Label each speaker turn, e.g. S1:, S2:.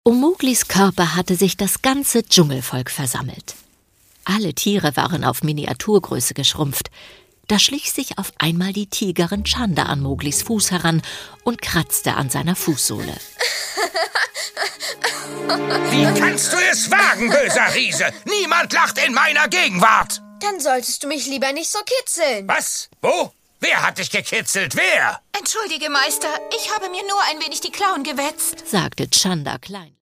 S1: Um Mowglis Körper hatte sich das ganze Dschungelvolk versammelt. Alle Tiere waren auf Miniaturgröße geschrumpft. Da schlich sich auf einmal die Tigerin Chanda an Mowglis Fuß heran und kratzte an seiner Fußsohle.
S2: Wie kannst du es wagen, böser Riese? Niemand lacht in meiner Gegenwart.
S3: Dann solltest du mich lieber nicht so kitzeln.
S2: Was? Wo? Wer hat dich gekitzelt? Wer?
S4: Entschuldige, Meister, ich habe mir nur ein wenig die Klauen gewetzt,
S1: sagte Chanda klein.